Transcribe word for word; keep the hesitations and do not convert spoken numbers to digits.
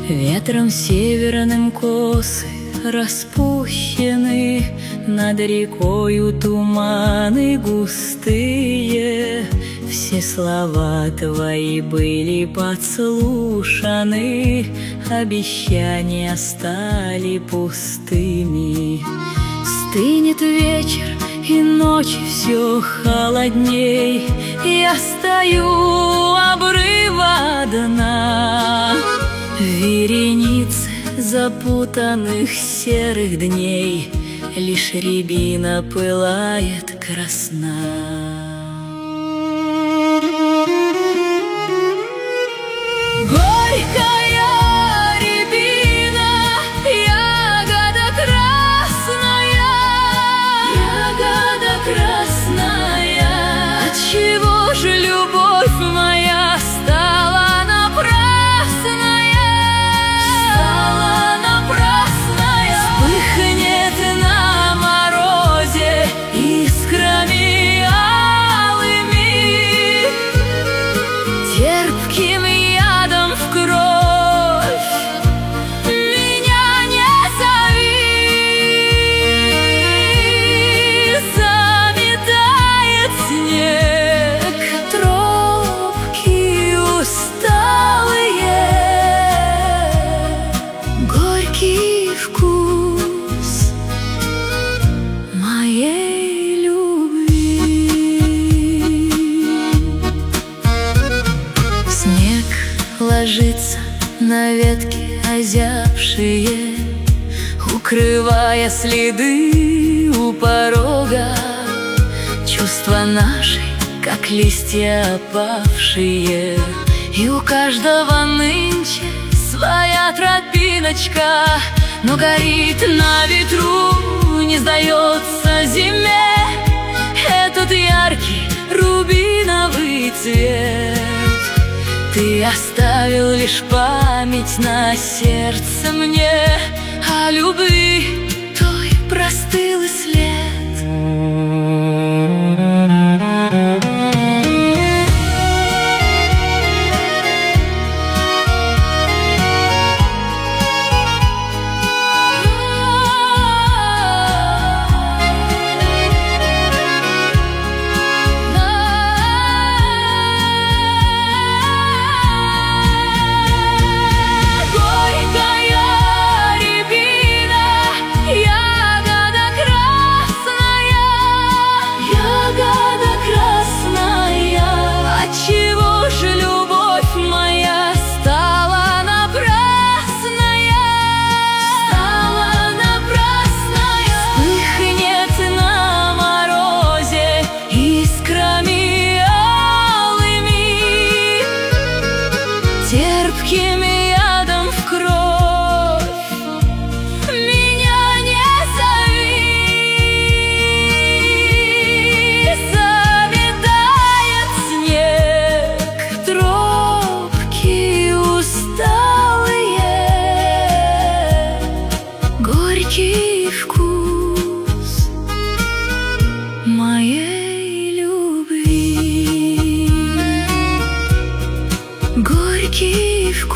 Ветром северным косы распущены, над рекою туманы густые. Все слова твои были подслушаны, обещания стали пустыми. Стынет вечер, и ночи все холодней. Я стою у обрыва дна, в веренице запутанных серых дней лишь рябина пылает красна. Горькая рябина, ягода красная, ягода красная. Отчего же любовь моя стала напрасная, стала напрасная? Вспыхнет на морозе искрами алыми, терпким ядом в кровь. Меня не зови, заметает снег тропки усталые, горький вкус моей любви. Снег ложится на ветки озябшие, укрывая следы у порога. Чувства наши, как листья опавшие, и у каждого нынче своя тропиночка. Но горит на ветру, не сдается зиме этот яркий рубиновый цвет. Ты оставил лишь память на сердце мне, а любви той простыл и след. Терпким ядом в кровь. Меня не зови, заметает снег тропки усталые, горький вкус моей любви. Горький вкус